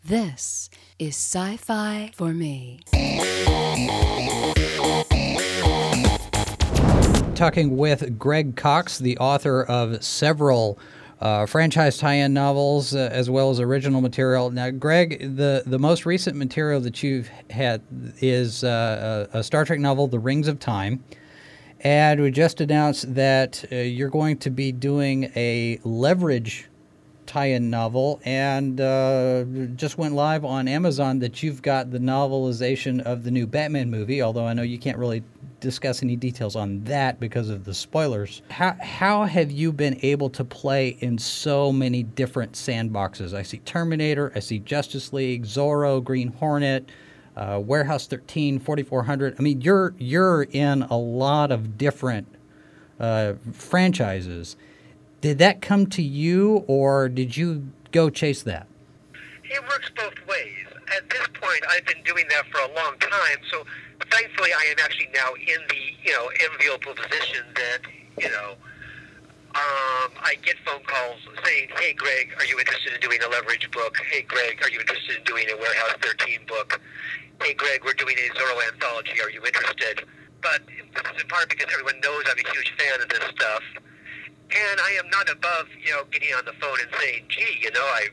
This is Sci-Fi for Me. Talking with Greg Cox, the author of several franchise tie-in novels as well as original material. Now, Greg, the most recent material that you've had is a Star Trek novel, The Rings of Time. And we just announced that you're going to be doing a Leverage tie-in novel, and just went live on Amazon that you've got the novelization of the new Batman movie, although I know you can't really discuss any details on that because of the spoilers. How have you been able to play in so many different sandboxes? I see Terminator, I see Justice League, Zorro, Green Hornet, Warehouse 13, 4400. I mean, you're in a lot of different franchises. Did that come to you, or did you go chase that? It works both ways. At this point, I've been doing that for a long time, so thankfully I am actually now in the, enviable position that, I get phone calls saying, hey, Greg, are you interested in doing a Leverage book? Hey, Greg, are you interested in doing a Warehouse 13 book? Hey, Greg, we're doing a Zorro anthology. Are you interested? But this is in part because everyone knows I'm a huge fan of this stuff. And I am not above, getting on the phone and saying, gee,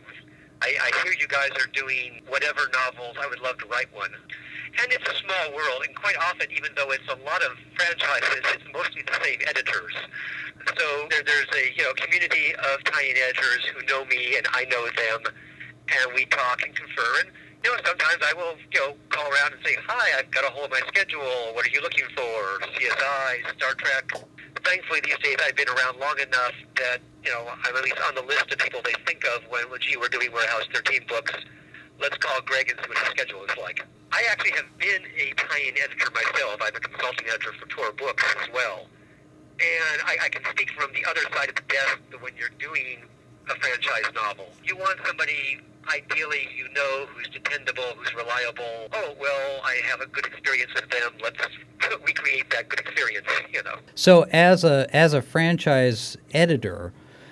I hear you guys are doing whatever novels. I would love to write one. And it's a small world, and quite often, even though it's a lot of franchises, it's mostly the same editors. So there's a community of tie-in editors who know me, and I know them, and we talk and confer. And sometimes I will call around and say, hi, I've got a hold of my schedule. What are you looking for? CSI, Star Trek. Thankfully, these days I've been around long enough that I'm at least on the list of people they think of when we're doing Warehouse 13 books. Let's call Greg and see what his schedule is like. I actually have been a tie-in editor myself. I'm a consulting editor for Tor Books as well. And I can speak from the other side of the desk that when you're doing a franchise novel, you want somebody ideally who's dependable, who's reliable. Oh, well, I have a good experience with them. Let's recreate that good experience, So as a franchise editor,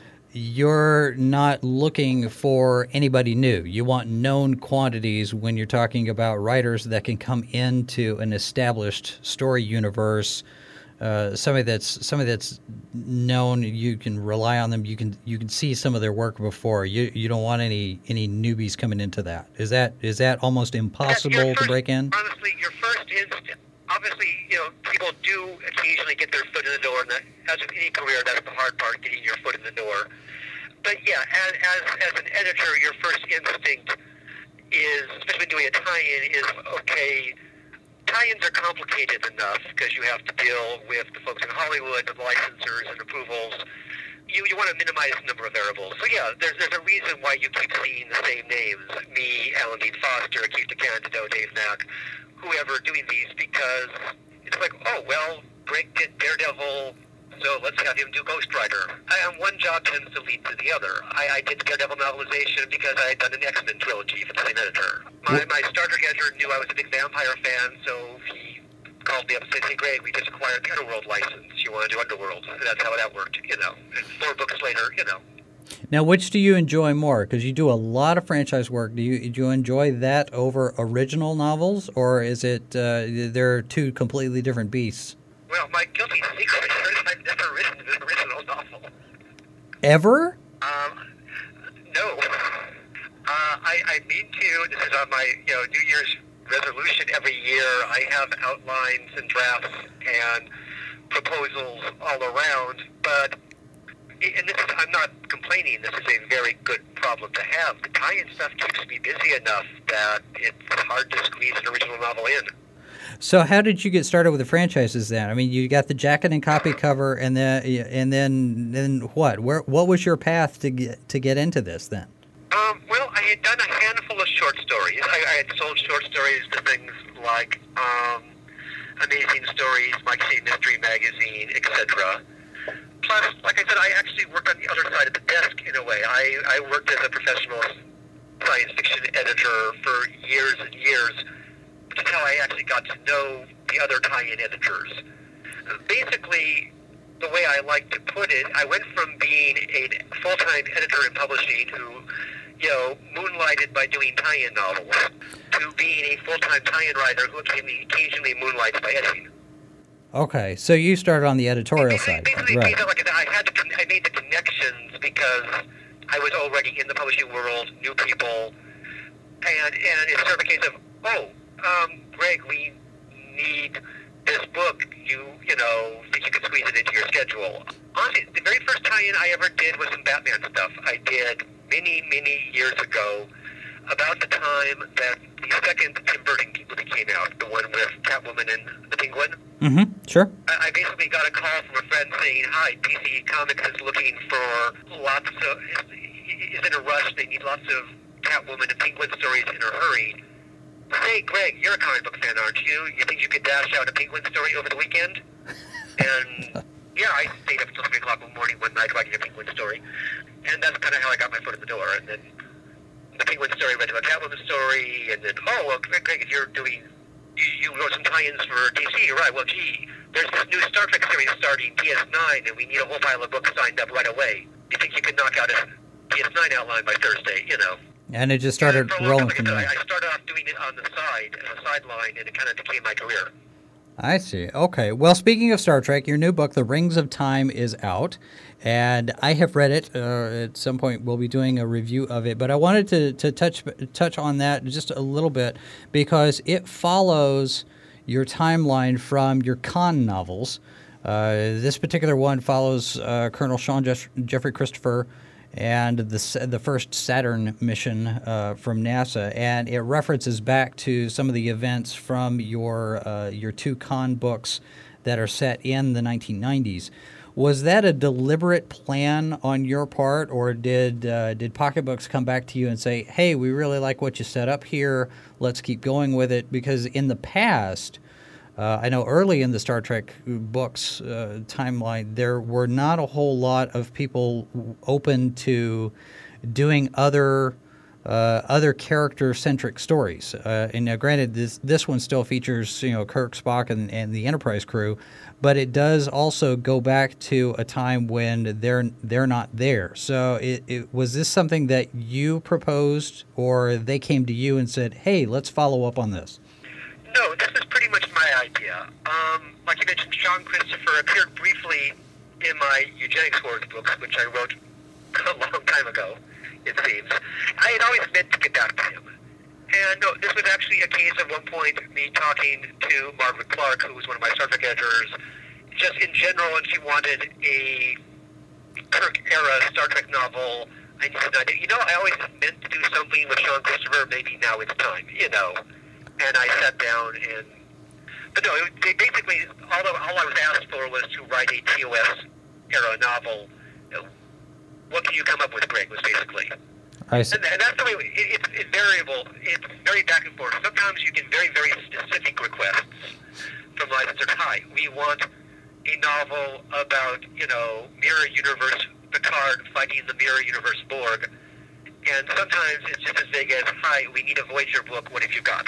you're not looking for anybody new. You want known quantities when you're talking about writers that can come into an established story universe. Somebody that's known, you can rely on them. You can see some of their work before. You don't want any newbies coming into that. Is that almost impossible to break in? Honestly, your first instinct. Obviously, people do occasionally get their foot in the door, and as with any career, that's the hard part, getting your foot in the door. But yeah, as an editor, your first instinct is, especially doing a tie-in, is okay. Tie-ins are complicated enough because you have to deal with the folks in Hollywood, the licensors and approvals. You want to minimize the number of variables. So yeah, there's a reason why you keep seeing the same names. Me, Alan Dean Foster, Keith DeCandido, Dave Mack, whoever doing these, because it's like, oh, well, Greg did Daredevil, so let's have him do Ghost Rider. And one job tends to lead to the other. I did the Daredevil novelization because I had done an X-Men trilogy for the same editor. My Star Trek editor knew I was a big vampire fan, so he called me up and said, hey, Greg, we just acquired the Underworld license. You want to do Underworld? And that's how that worked, And 4 books later, Now, which do you enjoy more? Because you do a lot of franchise work. Do you enjoy that over original novels, or is it they're two completely different beasts? Well, my guilty secret is I've never written an original novel. Ever? No. I mean to. This is on my New Year's resolution every year. I have outlines and drafts and proposals all around, but I'm not complaining. This is a very good problem to have. The tie-in stuff keeps me busy enough that it's hard to squeeze an original novel in. So how did you get started with the franchises then? I mean, you got the jacket and copy cover, and then what? What was your path to get into this then? Well, I had done a handful of short stories. I had sold short stories to things like Amazing Stories, Mike C. Mystery Magazine, etc. Plus, like I said, I actually worked on the other side of the desk in a way. I worked as a professional science fiction editor for years and years, which is how I actually got to know the other tie-in editors. Basically, the way I like to put it, I went from being a full-time editor in publishing who, moonlighted by doing tie-in novels, to being a full-time tie-in writer who occasionally moonlights by editing. Okay, so you started on the editorial side, basically, right? I made the connections because I was already in the publishing world, knew people, and it's sort of a case of, Greg, we need this book. You think you can squeeze it into your schedule? Honestly, the very first tie-in I ever did was some Batman stuff. I did many, many years ago, about the time that the second Tim Burton movie came out, the one with Catwoman and the Penguin. Mm-hmm. Sure. I basically got a call from a friend saying, "Hi, DC Comics is looking for lots of, is in a rush. They need lots of Catwoman and Penguin stories in a hurry. Hey, Greg, you're a comic book fan, aren't you? You think you could dash out a Penguin story over the weekend?" And yeah, I stayed up until 3 o'clock in the morning one night writing a Penguin story, and that's kind of how I got my foot in the door. And then the Penguin story led to a Catwoman story, and then, Greg, if you're doing, you wrote some tie-ins for DC, right? Well, gee, there's this new Star Trek series starting, DS9, and we need a whole pile of books signed up right away. Do you think you could knock out a DS9 outline by Thursday? And it just started rolling from there. I started off doing it on the side, as a sideline, and it kind of became my career. I see. Okay. Well, speaking of Star Trek, your new book, The Rings of Time, is out, and I have read it. At some point, we'll be doing a review of it, but I wanted to touch on that just a little bit because it follows your timeline from your Khan novels. This particular one follows Colonel Sean Jeffrey Christopher and the first Saturn mission from NASA, and it references back to some of the events from your two Khan books that are set in the 1990s. Was that a deliberate plan on your part, or did Pocketbooks come back to you and say, "Hey, we really like what you set up here. Let's keep going with it"? Because in the past, I know early in the Star Trek books timeline, there were not a whole lot of people open to doing other character-centric stories. And now, granted, this one still features Kirk, Spock, and the Enterprise crew, but it does also go back to a time when they're not there. So, was this something that you proposed, or they came to you and said, "Hey, let's follow up on this"? No, this is pretty much my idea. Like you mentioned, Sean Christopher appeared briefly in my Eugenics Wars books, which I wrote a long time ago, it seems. I had always meant to get back to him. And no, this was actually a case of one point me talking to Margaret Clark, who was one of my Star Trek editors, just in general, and she wanted a Kirk-era Star Trek novel. And she said, I always meant to do something with Sean Christopher, maybe now it's time, And I sat down but no, they basically, all I was asked for was to write a TOS-era novel. What can you come up with, Greg, was basically. I see. And that's the way, it's variable. It's very back and forth. Sometimes you get very, very specific requests from licensors. Hi, we want a novel about, Mirror Universe Picard fighting the Mirror Universe Borg. And sometimes it's just as vague as, "Hi, we need a Voyager book. What have you got?"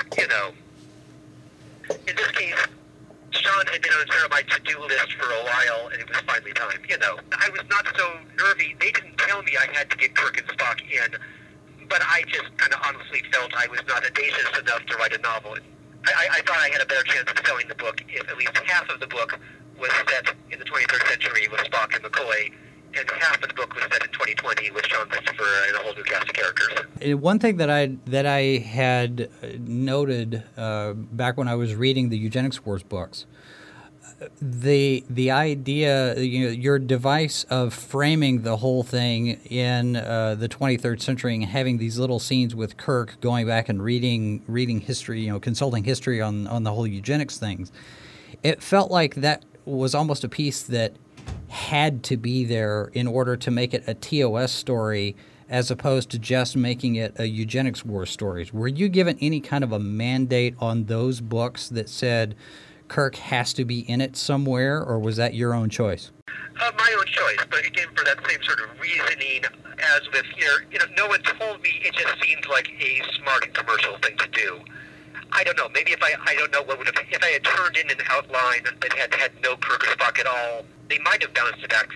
In this case, Sean had been on my to-do list for a while, and it was finally time. I was not so nervy. They didn't tell me I had to get Kirk and Spock in, but I just kind of honestly felt I was not audacious enough to write a novel. I thought I had a better chance of selling the book if at least half of the book was set in the 23rd century with Spock and McCoy, and half of the book was set in 2020 with Sean Christopher and a whole new cast of characters. One thing that I had noted back when I was reading the Eugenics Wars books, the idea, your device of framing the whole thing in the 23rd century and having these little scenes with Kirk going back and reading history, consulting history on the whole eugenics things, it felt like that was almost a piece that had to be there in order to make it a TOS story as opposed to just making it a Eugenics War stories. Were you given any kind of a mandate on those books that said Kirk has to be in it somewhere, or was that your own choice? My own choice, but again, for that same sort of reasoning as with here, no one told me, it just seemed like a smart and commercial thing to do. I don't know, maybe if I don't know what would have, if I had turned in an outline that had no Kirk or Spock at all, they might have bounced it back for me.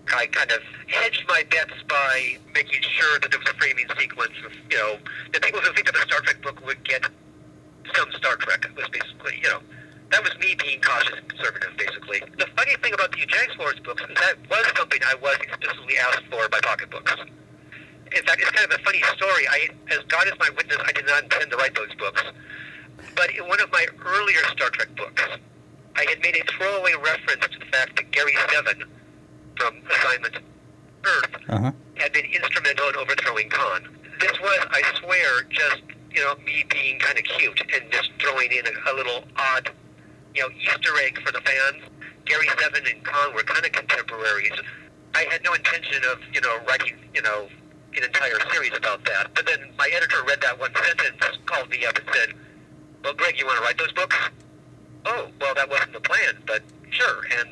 I kind of hedged my bets by making sure that there was a framing sequence of, the people who think that a Star Trek book would get some Star Trek. It was basically, that was me being cautious and conservative, basically. The funny thing about the Eugenics Wars books is that was something I was explicitly asked for by Pocketbooks. In fact, it's kind of a funny story. As God is my witness, I did not intend to write those books. But in one of my earlier Star Trek books, I had made a throwaway reference to the fact that Gary Seven from Assignment Earth had been instrumental in overthrowing Khan. This was, I swear, just, me being kind of cute and just throwing in a little odd, Easter egg for the fans. Gary Seven and Khan were kind of contemporaries. I had no intention of, writing, an entire series about that. But then my editor read that one sentence, called me up and said, well, Greg, you want to write those books? Oh, well, that wasn't the plan, but sure. And,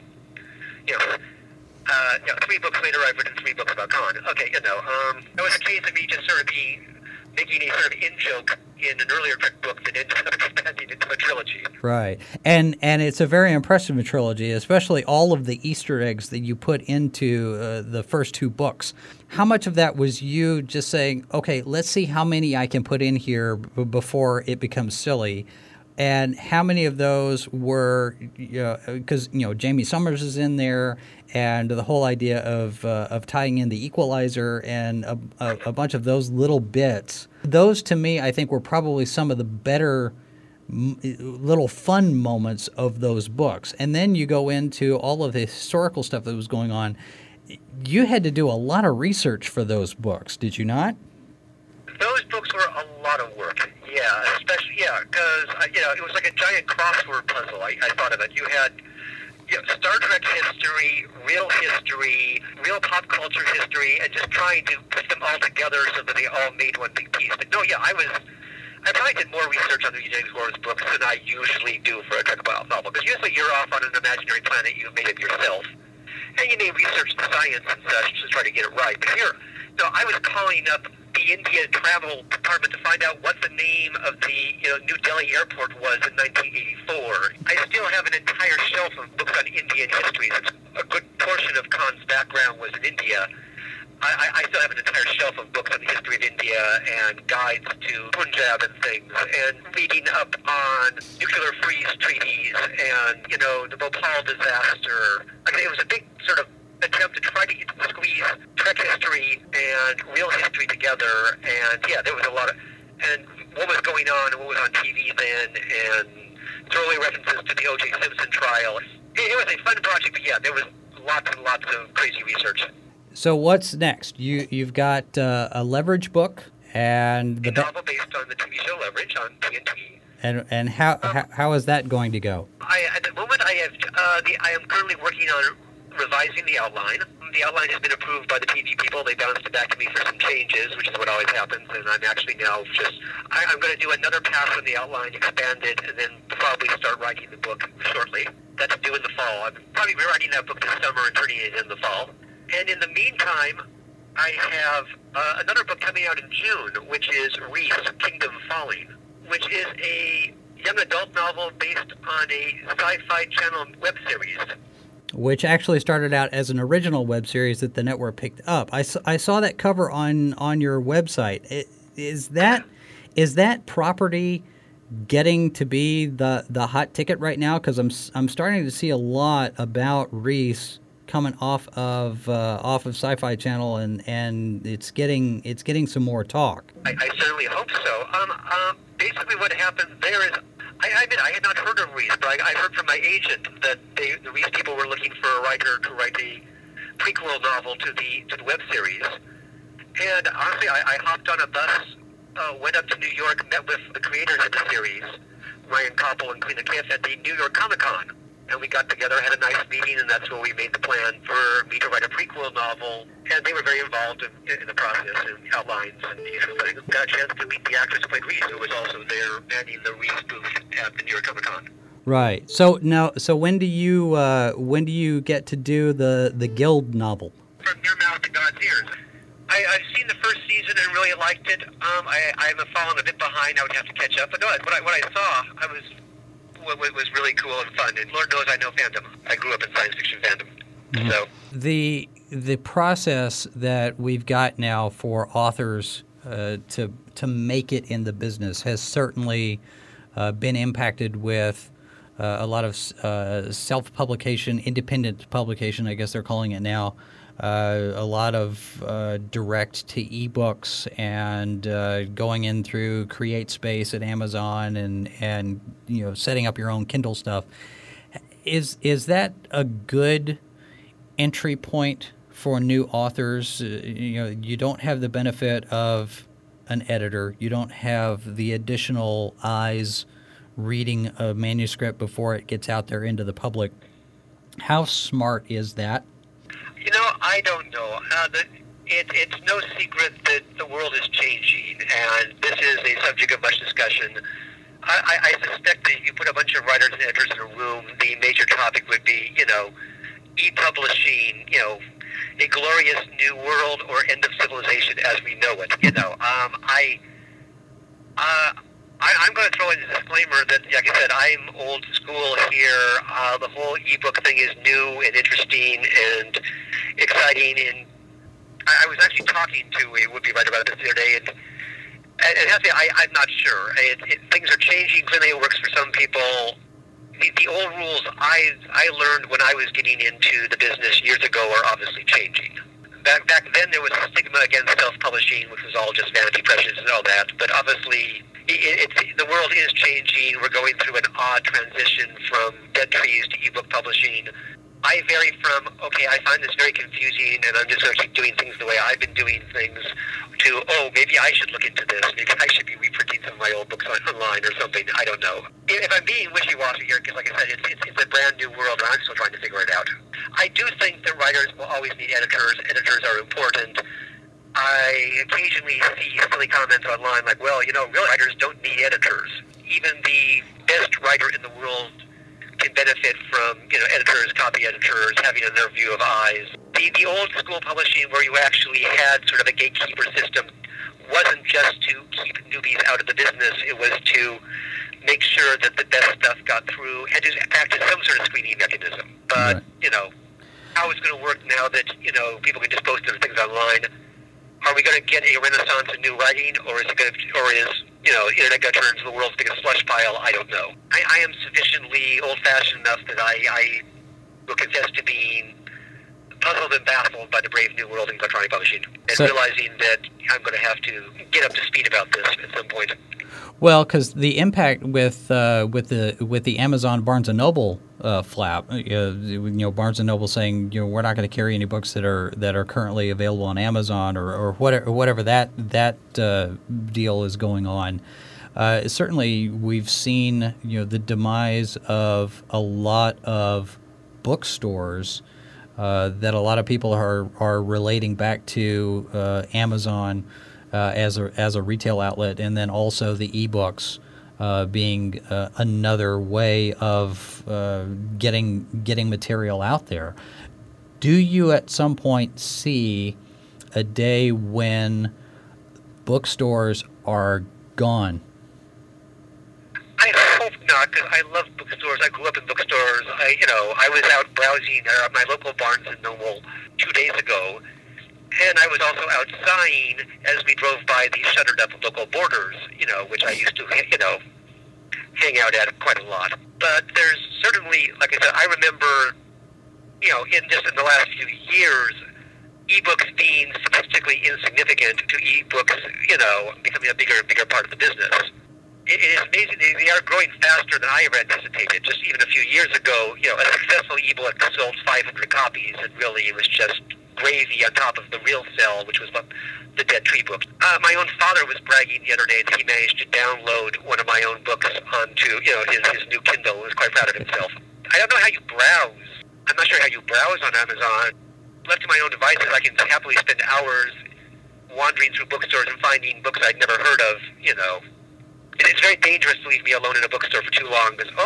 3 books later, I've written 3 books about Khan. Okay, that was a case of me just sort of making a sort of in-joke in an earlier Trek book that ended up expanding into a trilogy. Right. And it's a very impressive trilogy, especially all of the Easter eggs that you put into the first 2 books. How much of that was you just saying, okay, let's see how many I can put in here before it becomes silly? And how many of those were, because, Jamie Summers is in there, and the whole idea of tying in the Equalizer and a bunch of those little bits. Those, to me, I think were probably some of the better little fun moments of those books. And then you go into all of the historical stuff that was going on. You had to do a lot of research for those books, did you not? Those books were a lot of work, especially, because, it was like a giant crossword puzzle, I thought of it. You had Star Trek history, real pop culture history, and just trying to put them all together so that they all made one big piece. But I probably did more research on the Eugenics Wars books than I usually do for a Trek novel, because usually you're off on an imaginary planet you've made it yourself, and you may research the science and such to try to get it right. But here, I was calling up the India Travel Department to find out what the name of the New Delhi airport was in 1984. I still have an entire shelf of books on Indian history. A good portion of Khan's background was in India. I still have an entire shelf of books on the history of India and guides to Punjab and things, and reading up on nuclear freeze treaties and, the Bhopal disaster. It was a big sort of attempt to try to squeeze Trek history and real history together, and there was a lot of, and what was going on and what was on TV then, and throwaway references to the O.J. Simpson trial. It was a fun project, but there was lots and lots of crazy research. So what's next? You've got a Leverage book and a novel based on the TV show Leverage on TNT. And how is that going to go? At the moment, I am currently working on revising the outline. The outline has been approved by the TV people. They bounced it back to me for some changes, which is what always happens, and I'm actually now I'm going to do another pass on the outline, expand it, and then probably start writing the book shortly. That's due in the fall. I'm probably rewriting that book this summer and turning it in the fall. And in the meantime, I have another book coming out in June, which is Reese, Kingdom Falling, which is a young adult novel based on a Sci-Fi Channel web series. Which actually started out as an original web series that the network picked up. I saw that cover on your website. Is that property getting to be the hot ticket right now? Because I'm starting to see a lot about Reese coming off of Sci-Fi Channel, and it's getting some more talk. I certainly hope so. Basically, what happened there is, I admit I had not heard of Reese, but I heard from my agent that the Reese people were looking for a writer to write a prequel novel to the web series. And honestly, I hopped on a bus, went up to New York, met with the creators of the series, Ryan Koppel and Kalina Kiff, at the New York Comic-Con. And we got together, had a nice meeting, and that's where we made the plan for me to write a prequel novel. And they were very involved in the process and outlines and usual things. Got a chance to meet the actress who played Reese, who was also there manning the Reese booth at the New York Comic-Con. Right. So when do you get to do the Guild novel? From Your Mouth to God's Ears. I've seen the first season and really liked it. I'm fallen a bit behind. I would have to catch up. But no, what I saw, was really cool and fun. And Lord knows I know fandom. I grew up in science fiction fandom. Mm-hmm. So the process that we've got now for authors to make it in the business has certainly been impacted with a lot of self-publication, independent publication, I guess they're calling it now. A lot of direct to ebooks and going in through CreateSpace at Amazon and setting up your own Kindle stuff. Is that a good entry point for new authors? You don't have the benefit of an editor. You don't have the additional eyes reading a manuscript before it gets out there into the public. How smart is that? I don't know. It's no secret that the world is changing, and this is a subject of much discussion. I suspect that if you put a bunch of writers and editors in a room, the major topic would be, e-publishing, a glorious new world or end of civilization as we know it. I'm going to throw in a disclaimer that, like I said, I'm old school here. The whole ebook thing is new and interesting and exciting. And I was actually talking to a would-be writer about this the other day, and I have to say, I'm not sure. Things are changing. Clearly, it works for some people. The old rules I learned when I was getting into the business years ago are obviously changing. Back then, there was a stigma against self-publishing, which was all just vanity pressures and all that. But obviously, the world is changing. We're going through an odd transition from dead trees to ebook publishing. I vary from, I find this very confusing, and I'm just going to keep doing things the way I've been doing things, to, maybe I should look into this. Maybe I should be reprinting some of my old books online or something. I don't know. If I'm being wishy-washy here, because like I said, it's a brand new world, and I'm still trying to figure it out. I do think that writers will always need editors. Editors are important. I occasionally see silly comments online like, real writers don't need editors. Even the best writer in the world can benefit from, editors, copy editors, having another view of eyes. The old school publishing where you actually had sort of a gatekeeper system wasn't just to keep newbies out of the business. It was to make sure that the best stuff got through and to act as some sort of screening mechanism. But, how it's going to work now that, people can just post their things online. Are we going to get a renaissance in new writing, or is internet going to turn into the world's biggest slush pile? I don't know. I am sufficiently old-fashioned enough that I will confess to being puzzled and baffled by the brave new world in electronic publishing, and realizing that I'm going to have to get up to speed about this at some point. Well, because the impact with the Amazon Barnes & Noble flap, Barnes & Noble saying, we're not going to carry any books that are currently available on Amazon or whatever that deal is going on. Certainly, we've seen the demise of a lot of bookstores that a lot of people are relating back to Amazon. As a retail outlet, and then also the ebooks being another way of getting material out there. Do you at some point see a day when bookstores are gone? I hope not, because I love bookstores. I grew up in bookstores. I was out browsing at my local Barnes & Noble 2 days ago. And I was also out sighing as we drove by these shuttered-up local Borders, which I used to, hang out at quite a lot. But there's certainly, like I said, I remember, in the last few years, ebooks being statistically insignificant to ebooks, becoming a bigger part of the business. It is amazing. They are growing faster than I ever anticipated. Just even a few years ago, a successful ebook sold 500 copies, and really it was just gravy on top of the real sell, which was the Dead Tree book. My own father was bragging the other day that he managed to download one of my own books onto his new Kindle. He was quite proud of himself. I don't know how you browse. I'm not sure how you browse on Amazon. Left to my own devices, I can happily spend hours wandering through bookstores and finding books I'd never heard of. It's very dangerous to leave me alone in a bookstore for too long because,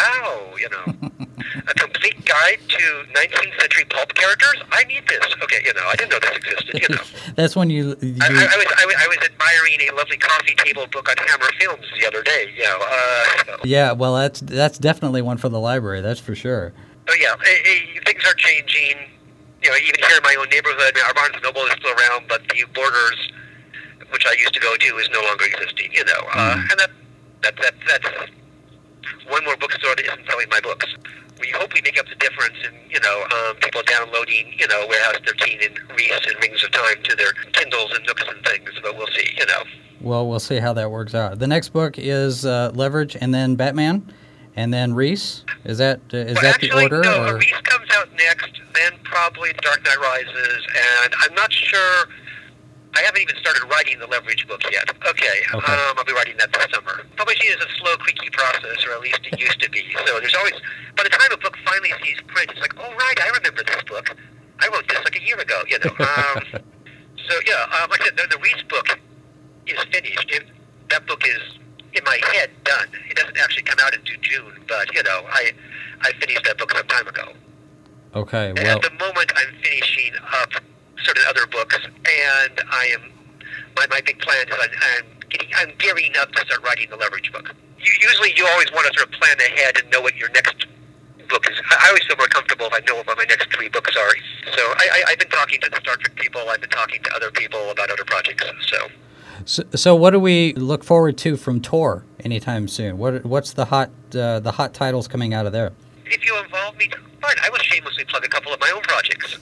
a complete guide to 19th century pulp characters? I need this. Okay, I didn't know this existed, That's when you... I was admiring a lovely coffee table book on Hammer Films the other day, Yeah, well, that's definitely one for the library, that's for sure. Oh, yeah, things are changing. even here in my own neighborhood, our Barnes & Noble is still around, but the Borders, which I used to go to, is no longer existing, and that's one more bookstore that isn't selling my books. We hope we make up the difference in, people downloading, Warehouse 13 and Reese and Rings of Time to their Kindles and Nooks and things, but we'll see, Well, we'll see how that works out. The next book is Leverage, and then Batman, and then Reese. Is that actually, the order? No, or? Reese comes out next, then probably The Dark Knight Rises, and I'm not sure. I haven't even started writing the Leverage book yet. Okay. I'll be writing that this summer. Publishing is a slow, creaky process, or at least it used to be. So there's always, by the time a book finally sees print, it's like, oh, right, I remember this book. I wrote this like a year ago, Like I said, the Reese book is finished. That book is, in my head, done. It doesn't actually come out into June, but, I finished that book some time ago. Okay, well, at the moment, I'm finishing up certain other books, and my big plan is I'm gearing up to start writing the Leverage book. Usually you always want to sort of plan ahead and know what your next book is. I always feel more comfortable if I know what my next 3 books are. So I've been talking to the Star Trek people, I've been talking to other people about other projects, So what do we look forward to from Tor anytime soon? What's the hot titles coming out of there? If you involve me, fine, I will shamelessly plug a couple of my own projects.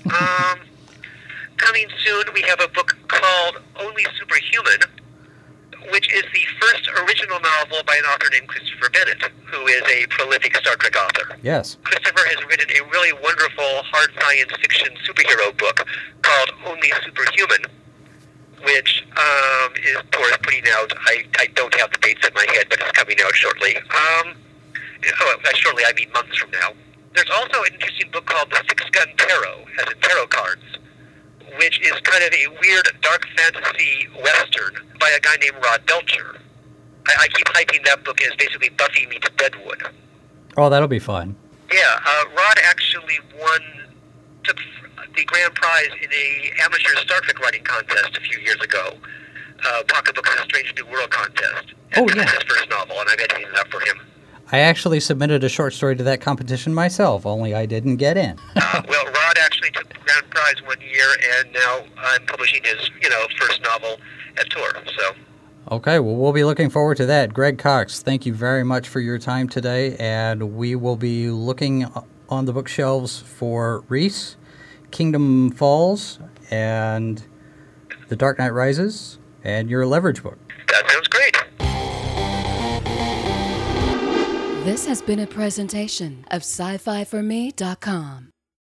Coming soon, we have a book called Only Superhuman, which is the first original novel by an author named Christopher Bennett, who is a prolific Star Trek author. Yes. Christopher has written a really wonderful hard science fiction superhero book called Only Superhuman, which Tor is putting out. I don't have the dates in my head, but it's coming out shortly. Shortly, I mean months from now. There's also an interesting book called The Six Gun Tarot, as in tarot cards, which is kind of a weird dark fantasy western by a guy named Rod Belcher. I keep hyping that book as basically Buffy meets Deadwood. Oh, that'll be fun. Yeah, Rod actually took the grand prize in a amateur Star Trek writing contest a few years ago. Pocketbook of a Strange New World contest. And that's his first novel, and I'm editing it up for him. I actually submitted a short story to that competition myself, only I didn't get in. Well, Rod actually took the grand prize one year, and now I'm publishing his, first novel at Tor. So. Okay, well, we'll be looking forward to that. Greg Cox, thank you very much for your time today, and we will be looking on the bookshelves for Reese, Kingdom Falls, and The Dark Knight Rises, and your Leverage book. That sounds great. This has been a presentation of SciFiForMe.com.